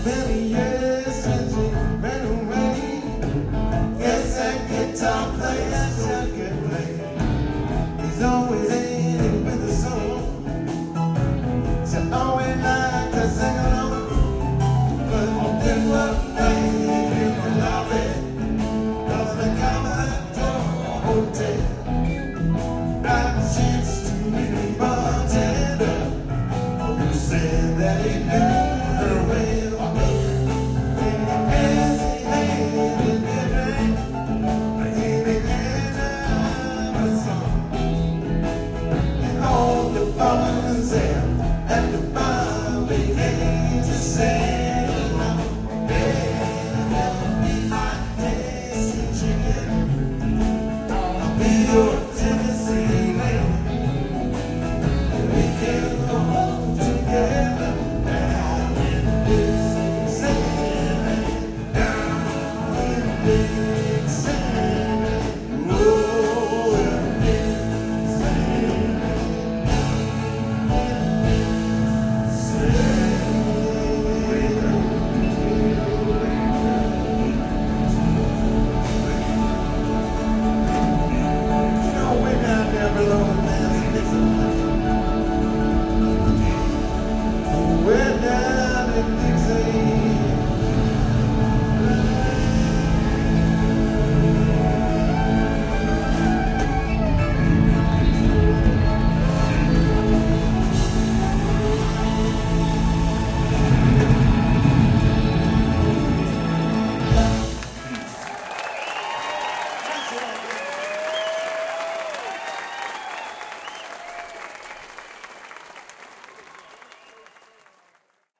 Many years since we ran away. Yes, that guitar player still can play. He's always in it with the song. So always like to sing along. But then one day in the lobby, of the Commodore Hotel, I chance to meet a bartender who said that he knew her well. And the bar began to say